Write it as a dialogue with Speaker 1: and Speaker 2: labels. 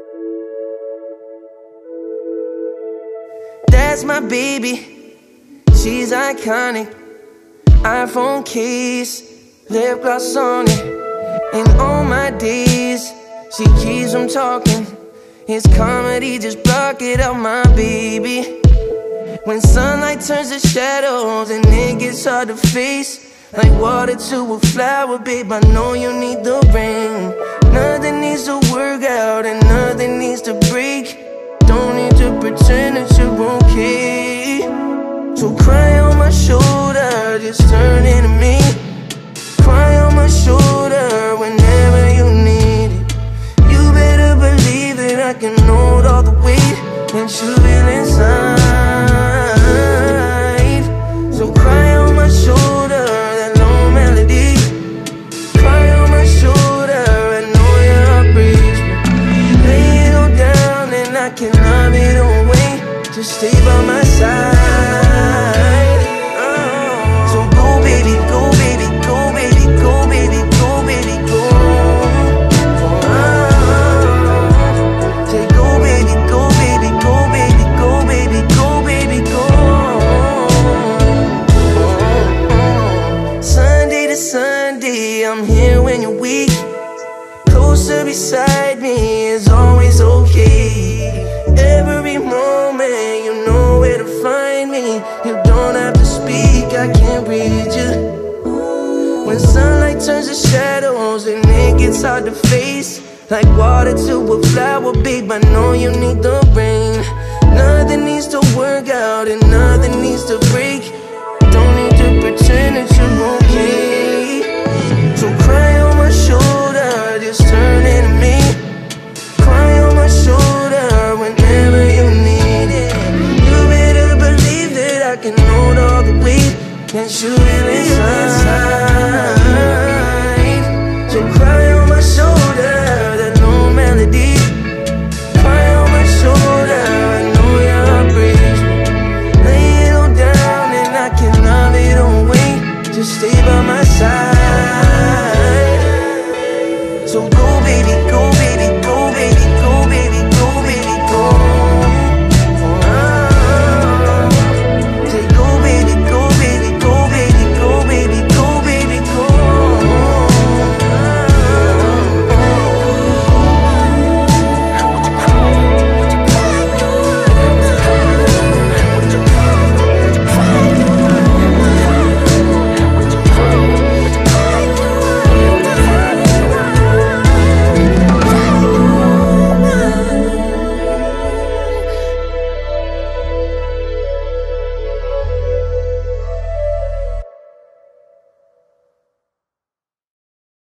Speaker 1: That's my baby, she's iconic. iPhone case, lip gloss on it. And on my days, she keeps on talking. It's comedy, just block it out, my baby. When sunlight turns to shadows and it gets hard to face, like water to a flower, babe, I know you need the rain. Nothing needs to work out and nothing needs to break. Don't need to pretend that you're okay. So cry on my shoulder, just turn into me. Cry on my shoulder whenever you need it. You better believe that I can hold all the weight that you feel inside. So cry on my shoulder, that low melody. Cry on my shoulder, I know your heart breaks, but lay it all down and I can love it away. Just stay by my side. So go baby, go baby, go baby, go baby, go baby, go. Say go baby, go baby, go baby, go baby, go baby, go. Sunday to Sunday, I'm here when you're weak. Closer beside me is always okay. Every moment you know where to find me. You don't have to speak, I can't read you. When sunlight turns to shadows and it gets hard to face, like water to a flower, babe, I know you need the rain. Nothing needs to work out and nothing needs to break. Don't need to pretend that you're okay. So cry on